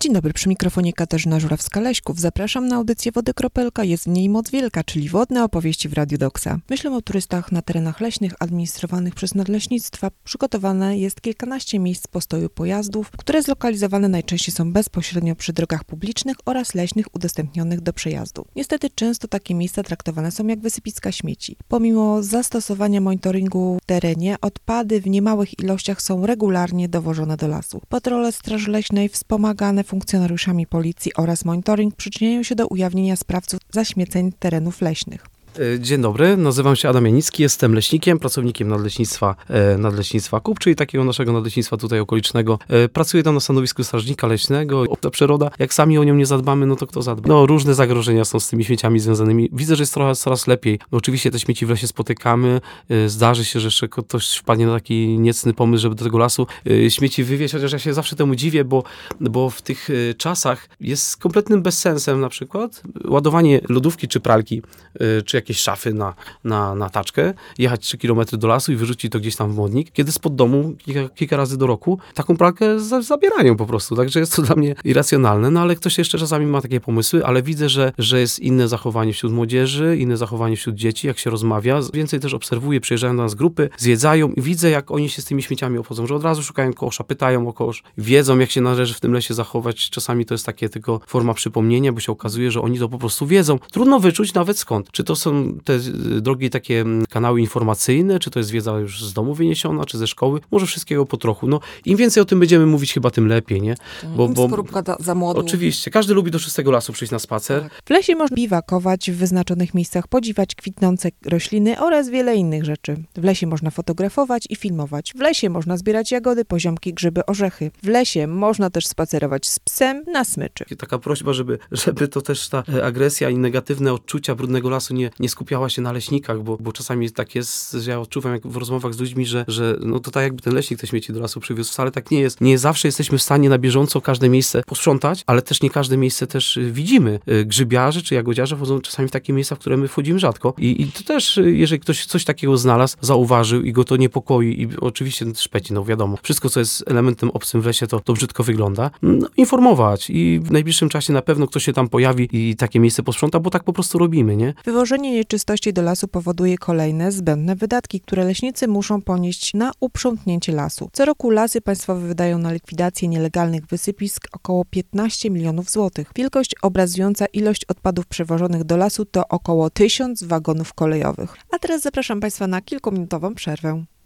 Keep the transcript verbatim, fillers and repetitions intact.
Dzień dobry, przy mikrofonie Katarzyna Żurawska-Leśków. Zapraszam na audycję Wody Kropelka. Jest w niej moc wielka, czyli wodne opowieści w Radiu Doksa. Myślę o turystach na terenach leśnych administrowanych przez nadleśnictwa. Przygotowane jest kilkanaście miejsc postoju pojazdów, które zlokalizowane najczęściej są bezpośrednio przy drogach publicznych oraz leśnych udostępnionych do przejazdu. Niestety często takie miejsca traktowane są jak wysypiska śmieci. Pomimo zastosowania monitoringu w terenie, odpady w niemałych ilościach są regularnie dowożone do lasu. Patrole Straży Leśnej wspomagane funkcjonariuszami policji oraz monitoring przyczyniają się do ujawnienia sprawców zaśmieceń terenów leśnych. Dzień dobry, nazywam się Adam Janicki, jestem leśnikiem, pracownikiem nadleśnictwa, nadleśnictwa Kup, czyli takiego naszego nadleśnictwa tutaj okolicznego. Pracuję tam na stanowisku strażnika leśnego. Ta przyroda, jak sami o nią nie zadbamy, no to kto zadba? No różne zagrożenia są z tymi śmieciami związanymi. Widzę, że jest coraz, coraz lepiej. No, oczywiście te śmieci w lesie spotykamy. Zdarzy się, że jeszcze ktoś wpadnie na taki niecny pomysł, żeby do tego lasu śmieci wywieźć, chociaż ja się zawsze temu dziwię, bo, bo w tych czasach jest kompletnym bezsensem na przykład ładowanie lodówki czy pralki, czy jakieś szafy na, na, na taczkę, jechać trzy kilometry do lasu i wyrzucić to gdzieś tam w modnik, kiedy spod domu kilka, kilka razy do roku taką pralkę za, zabierają po prostu, także jest to dla mnie irracjonalne, no ale ktoś jeszcze czasami ma takie pomysły, ale widzę, że, że jest inne zachowanie wśród młodzieży, inne zachowanie wśród dzieci, jak się rozmawia, więcej też obserwuję, przyjeżdżają do nas grupy, zwiedzają i widzę, jak oni się z tymi śmieciami obchodzą, że od razu szukają kosza, pytają o kosz, wiedzą, jak się należy w tym lesie zachować, czasami to jest takie tylko forma przypomnienia, bo się okazuje, że oni to po prostu wiedzą, trudno wyczuć nawet skąd, czy to są te drogie takie kanały informacyjne, czy to jest wiedza już z domu wyniesiona, czy ze szkoły, może wszystkiego po trochu. No, im więcej o tym będziemy mówić, chyba tym lepiej, nie? Bo, bo skorupka da, za młodu. Oczywiście, każdy lubi do czystego lasu przyjść na spacer. Tak. W lesie można biwakować w wyznaczonych miejscach, podziwiać kwitnące rośliny oraz wiele innych rzeczy. W lesie można fotografować i filmować. W lesie można zbierać jagody, poziomki, grzyby, orzechy. W lesie można też spacerować z psem na smyczy. Taka prośba, żeby, żeby to też ta agresja i negatywne odczucia brudnego lasu nie, nie skupiała się na leśnikach, bo, bo czasami tak jest, że ja odczuwam jak w rozmowach z ludźmi, że, że no to tak jakby ten leśnik te śmieci do lasu przywiózł. Wcale tak nie jest. Nie zawsze jesteśmy w stanie na bieżąco każde miejsce posprzątać, ale też nie każde miejsce też widzimy. Grzybiarze czy jagodziarze wchodzą czasami w takie miejsca, w które my wchodzimy rzadko. I, i to też, jeżeli ktoś coś takiego znalazł, zauważył i go to niepokoi i oczywiście szpeci, no wiadomo, wszystko co jest elementem obcym w lesie, to, to brzydko wygląda. No, informować i w najbliższym czasie na pewno ktoś się tam pojawi i takie miejsce posprząta, bo tak po prostu robimy, nie? Wywożenie nieczystości do lasu powoduje kolejne zbędne wydatki, które leśnicy muszą ponieść na uprzątnięcie lasu. Co roku Lasy Państwowe wydają na likwidację nielegalnych wysypisk około piętnaście milionów złotych. Wielkość obrazująca ilość odpadów przewożonych do lasu to około tysiąc wagonów kolejowych. A teraz zapraszam Państwa na kilkuminutową przerwę.